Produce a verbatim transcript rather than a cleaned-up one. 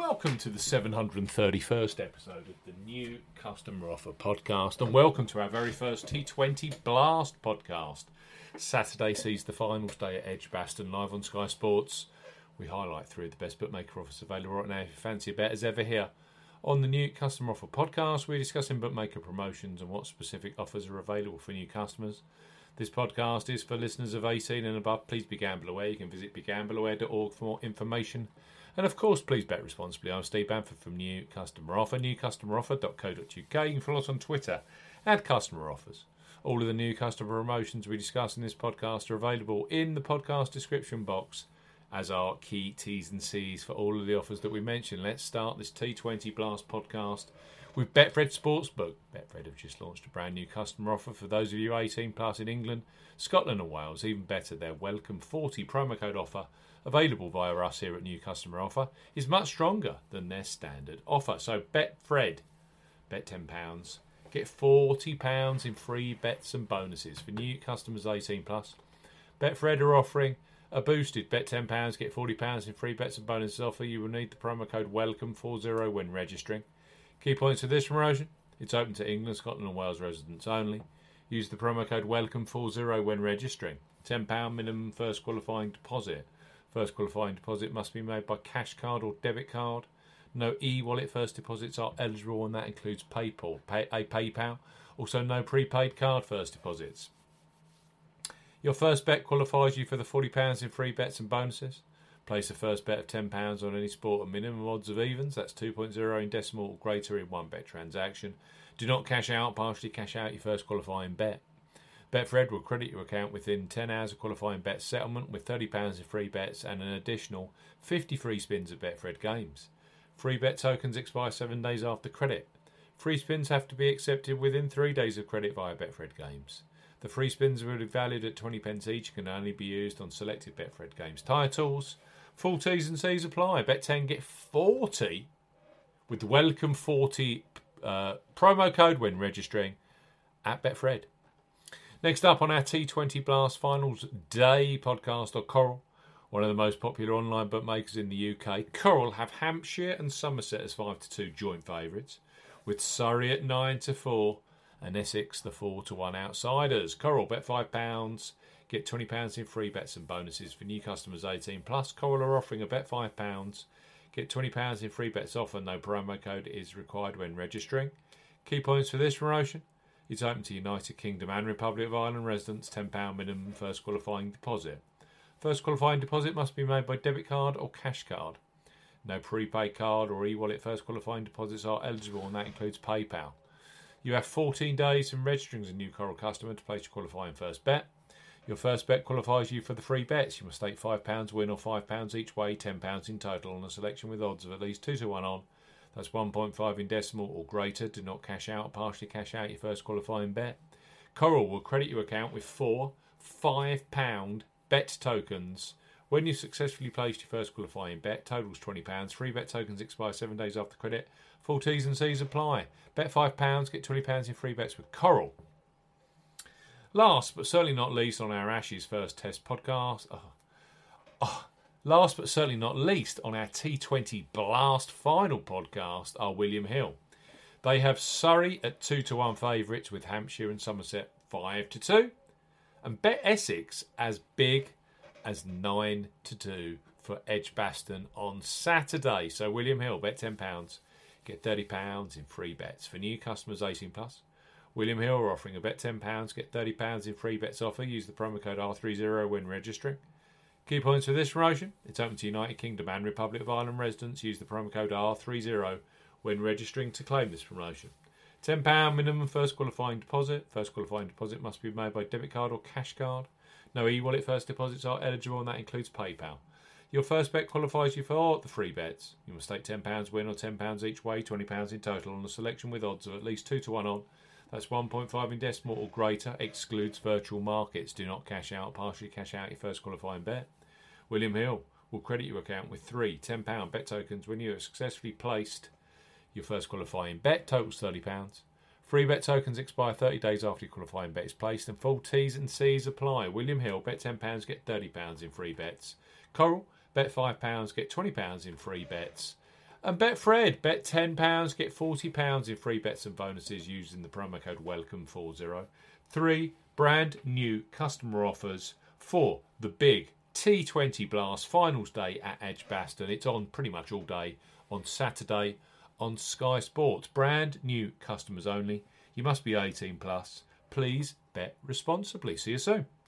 welcome to the seven hundred thirty-first episode of the New Customer Offer podcast, and welcome to our very first T twenty Blast podcast. Saturday sees the finals day at Edgbaston, live on Sky Sports. We highlight three of the best bookmaker offers available right now. If you fancy a bet as ever here on the New Customer Offer podcast, we're discussing bookmaker promotions and what specific offers are available for new customers. This podcast is for listeners of eighteen and above. Please be gamble aware. You can visit be gamble aware dot org for more information. And of course, please bet responsibly. I'm Steve Bamford from New Customer Offer, new customer offer dot co dot uk. You can follow us on Twitter at Customer Offers. All of the new customer promotions we discuss in this podcast are available in the podcast description box, as are key T's and C's for all of the offers that we mentioned. Let's start this T twenty Blast podcast with Betfred Sportsbook. Betfred have just launched a brand new customer offer for those of you eighteen plus in England, Scotland and Wales. Even better, their Welcome forty promo code offer, available via us here at New Customer Offer, is much stronger than their standard offer. So Betfred, bet ten pounds, get forty pounds in free bets and bonuses for new customers eighteen plus. Betfred are offering a boosted bet ten pounds, get forty pounds in free bets and bonuses offer. You will need the promo code welcome forty when registering. Key points of this promotion: it's open to England, Scotland and Wales residents only. Use the promo code welcome forty when registering. ten pounds minimum first qualifying deposit. First qualifying deposit must be made by cash card or debit card. No e-wallet first deposits are eligible, and that includes PayPal, pay, a PayPal. Also, no prepaid card first deposits. Your first bet qualifies you for the forty pounds in free bets and bonuses. Place a first bet of ten pounds on any sport at minimum odds of evens. That's two point oh in decimal or greater in one bet transaction. Do not cash out, partially cash out your first qualifying bet. Betfred will credit your account within ten hours of qualifying bet settlement with thirty pounds in free bets and an additional fifty free spins at Betfred games. Free bet tokens expire seven days after credit. Free spins have to be accepted within three days of credit via Betfred games. The free spins will be valued at twenty pence each and can only be used on selected Betfred games titles. Full T's and C's apply. Bet ten, get forty with the Welcome forty uh, promo code when registering at Betfred. Next up on our T twenty Blast Finals Day podcast are Coral, one of the most popular online bookmakers in the U K. Coral have Hampshire and Somerset as five to two joint favourites, with Surrey at nine to four and Essex the four to one outsiders. Coral, bet five pounds, get twenty pounds in free bets and bonuses for new customers eighteen plus. Coral are offering a bet five pounds, get twenty pounds in free bets offer. No promo code is required when registering. Key points for this promotion: it's open to United Kingdom and Republic of Ireland residents. ten pounds minimum first qualifying deposit. First qualifying deposit must be made by debit card or cash card. No prepaid card or e-wallet first qualifying deposits are eligible, and that includes PayPal. You have fourteen days from registering as a new Coral customer to place your qualifying first bet. Your first bet qualifies you for the free bets. You must stake five pounds win or five pounds each way, ten pounds in total on a selection with odds of at least two to one on. That's one point five in decimal or greater. Do not cash out, partially cash out your first qualifying bet. Coral will credit your account with four five pound bet tokens when you successfully placed your first qualifying bet. Totals twenty pounds. Free bet tokens expire seven days after credit. Full T's and C's apply. Bet five pounds, get twenty pounds in free bets with Coral. Last but certainly not least on our Ashes First Test podcast. Oh, oh, last but certainly not least on our T twenty Blast Final podcast are William Hill. They have Surrey at two to one favourites with Hampshire and Somerset five to two. And bet Essex as big as nine to two for Edgbaston on Saturday. So William Hill, bet ten pounds, get thirty pounds in free bets for new customers eighteen plus. William Hill are offering a bet ten pounds, get thirty pounds in free bets offer. Use the promo code R thirty when registering. Key points for this promotion: it's open to United Kingdom and Republic of Ireland residents. Use the promo code R thirty when registering to claim this promotion. ten pounds minimum first qualifying deposit. First qualifying deposit must be made by debit card or cash card. No e-wallet first deposits are eligible, and that includes PayPal. Your first bet qualifies you for the free bets. You must stake ten pounds win or ten pounds each way, twenty pounds in total on a selection with odds of at least two to one on. That's one point five in decimal or greater. Excludes virtual markets. Do not cash out, partially cash out your first qualifying bet. William Hill will credit your account with three ten pound bet tokens when you have successfully placed your first qualifying bet. Totals thirty pounds. Free bet tokens expire thirty days after your qualifying bet is placed, and full T's and C's apply. William Hill, bet ten pounds, get thirty pounds in free bets. Coral, bet five pounds, get twenty pounds in free bets. And Betfred, bet ten pounds, get forty pounds in free bets and bonuses using the promo code welcome forty. Three, brand new customer offers for the big T twenty Blast Finals Day at Edgbaston. It's on pretty much all day on Saturday on Sky Sports. Brand new customers only. You must be eighteen plus. Please bet responsibly. See you soon.